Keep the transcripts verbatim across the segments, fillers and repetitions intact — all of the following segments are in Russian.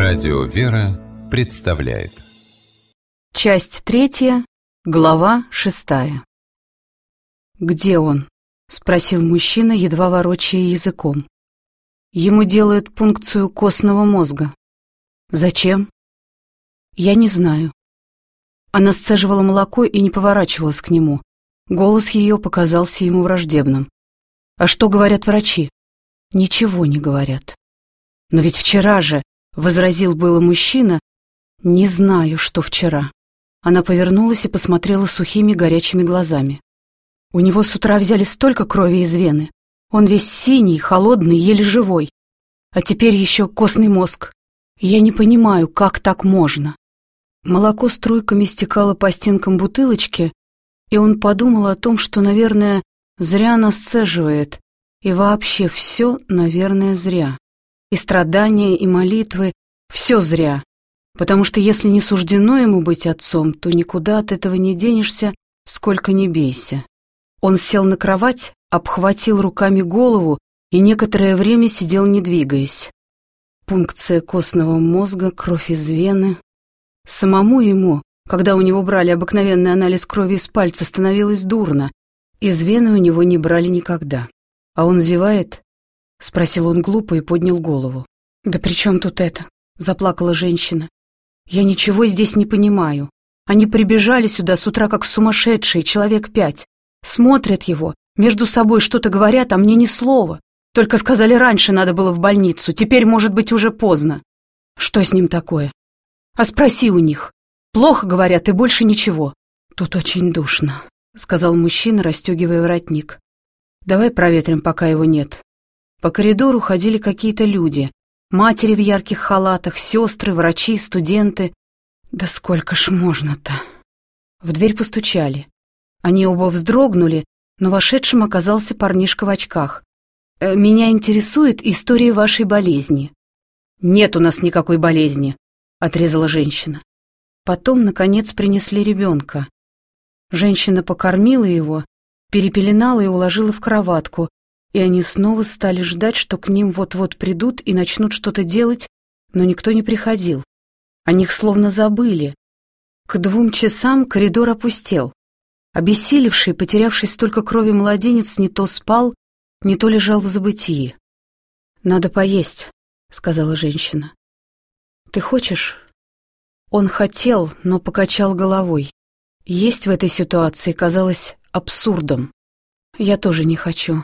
Радио «Вера» представляет. Часть третья, глава шестая. «Где он?» — спросил мужчина, едва ворочая языком. «Ему делают пункцию костного мозга». «Зачем?» «Я не знаю». Она сцеживала молоко и не поворачивалась к нему. Голос ее показался ему враждебным. «А что говорят врачи?» «Ничего не говорят». «Но ведь вчера же», — возразил было мужчина, — «не знаю, что вчера». Она повернулась и посмотрела сухими горячими глазами. «У него с утра взяли столько крови из вены. Он весь синий, холодный, еле живой. А теперь еще костный мозг. Я не понимаю, как так можно». Молоко струйками стекало по стенкам бутылочки, и он подумал о том, что, наверное, зря она сцеживает, и вообще все, наверное, зря. И страдания, и молитвы — все зря, потому что если не суждено ему быть отцом, то никуда от этого не денешься, сколько ни бейся. Он сел на кровать, обхватил руками голову и некоторое время сидел, не двигаясь. Пункция костного мозга, кровь из вены. Самому ему, когда у него брали обыкновенный анализ крови из пальца, становилось дурно. Из вены у него не брали никогда. А он зевает? — спросил он глупо и поднял голову. «Да при чем тут это?» — заплакала женщина. «Я ничего здесь не понимаю. Они прибежали сюда с утра как сумасшедшие, человек пять. Смотрят его, между собой что-то говорят, а мне ни слова. Только сказали, раньше надо было в больницу, теперь, может быть, уже поздно. Что с ним такое? А спроси у них. Плохо говорят и больше ничего». «Тут очень душно», — сказал мужчина, расстегивая воротник. «Давай проветрим, пока его нет». По коридору ходили какие-то люди. Матери в ярких халатах, сестры, врачи, студенты. Да сколько ж можно-то? В дверь постучали. Они оба вздрогнули, но вошедшим оказался парнишка в очках. «Э, «Меня интересует история вашей болезни». «Нет у нас никакой болезни», — отрезала женщина. Потом, наконец, принесли ребенка. Женщина покормила его, перепеленала и уложила в кроватку, и они снова стали ждать, что к ним вот-вот придут и начнут что-то делать, но никто не приходил. О них словно забыли. К двум часам коридор опустел. Обессилевший, потерявший столько крови младенец не то спал, не то лежал в забытии. «Надо поесть», — сказала женщина. «Ты хочешь?» Он хотел, но покачал головой. Есть в этой ситуации казалось абсурдом. «Я тоже не хочу.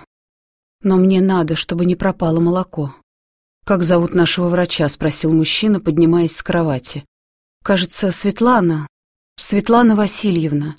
Но мне надо, чтобы не пропало молоко». «Как зовут нашего врача?» — спросил мужчина, поднимаясь с кровати. «Кажется, Светлана. Светлана Васильевна».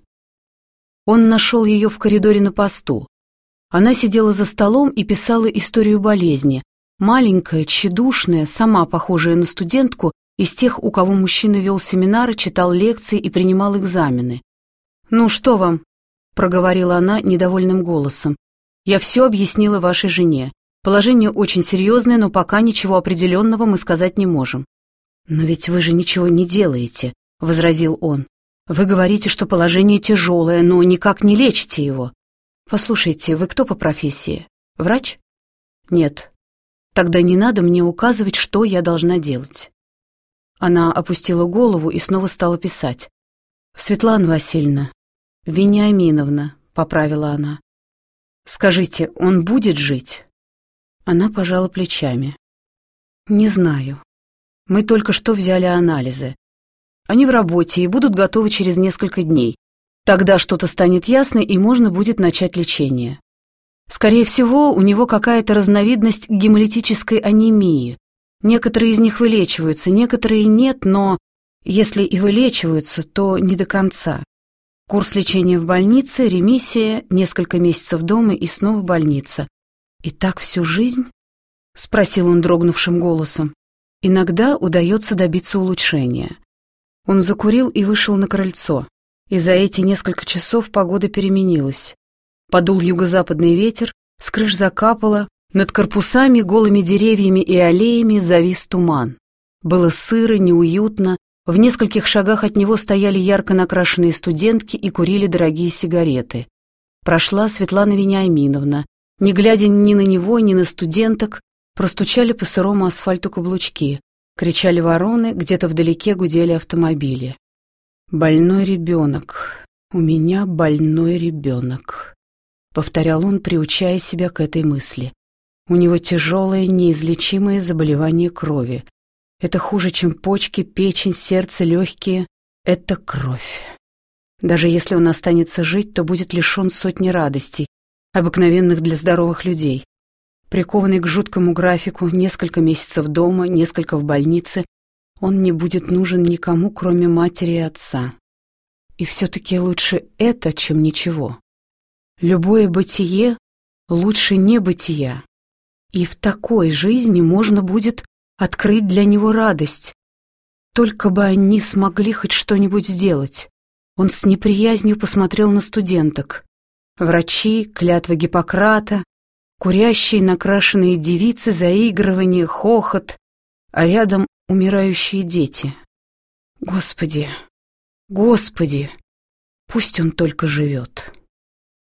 Он нашел ее в коридоре на посту. Она сидела за столом и писала историю болезни. Маленькая, тщедушная, сама похожая на студентку, из тех, у кого мужчина вел семинары, читал лекции и принимал экзамены. «Ну, что вам?» — проговорила она недовольным голосом. «Я все объяснила вашей жене. Положение очень серьезное, но пока ничего определенного мы сказать не можем». «Но ведь вы же ничего не делаете», — возразил он. «Вы говорите, что положение тяжелое, но никак не лечите его». «Послушайте, вы кто по профессии? Врач?» «Нет». «Тогда не надо мне указывать, что я должна делать». Она опустила голову и снова стала писать. «Светлана Васильевна, Вениаминовна», — поправила она. «Скажите, он будет жить?» Она пожала плечами. «Не знаю. Мы только что взяли анализы. Они в работе и будут готовы через несколько дней. Тогда что-то станет ясно, и можно будет начать лечение. Скорее всего, у него какая-то разновидность гемолитической анемии. Некоторые из них вылечиваются, некоторые нет, но если и вылечиваются, то не до конца. Курс лечения в больнице, ремиссия, несколько месяцев дома и снова больница. И так всю жизнь?» — спросил он дрогнувшим голосом. «Иногда удается добиться улучшения». Он закурил и вышел на крыльцо. И за эти несколько часов погода переменилась. Подул юго-западный ветер, с крыш закапало, над корпусами, голыми деревьями и аллеями завис туман. Было сыро, неуютно. В нескольких шагах от него стояли ярко накрашенные студентки и курили дорогие сигареты. Прошла Светлана Вениаминовна. Не глядя ни на него, ни на студенток, простучали по сырому асфальту каблучки. Кричали вороны, где-то вдалеке гудели автомобили. «Больной ребенок. У меня больной ребенок», — повторял он, приучая себя к этой мысли. «У него тяжелое, неизлечимое заболевание крови. Это хуже, чем почки, печень, сердце, легкие. Это кровь. Даже если он останется жить, то будет лишен сотни радостей, обыкновенных для здоровых людей. Прикованный к жуткому графику, несколько месяцев дома, несколько в больнице, он не будет нужен никому, кроме матери и отца. И все-таки лучше это, чем ничего. Любое бытие лучше небытия. И в такой жизни можно будет открыть для него радость. Только бы они смогли хоть что-нибудь сделать. Он с неприязнью посмотрел на студенток. Врачи, клятва Гиппократа, курящие накрашенные девицы, заигрывание, хохот, а рядом умирающие дети. Господи, Господи, пусть он только живет.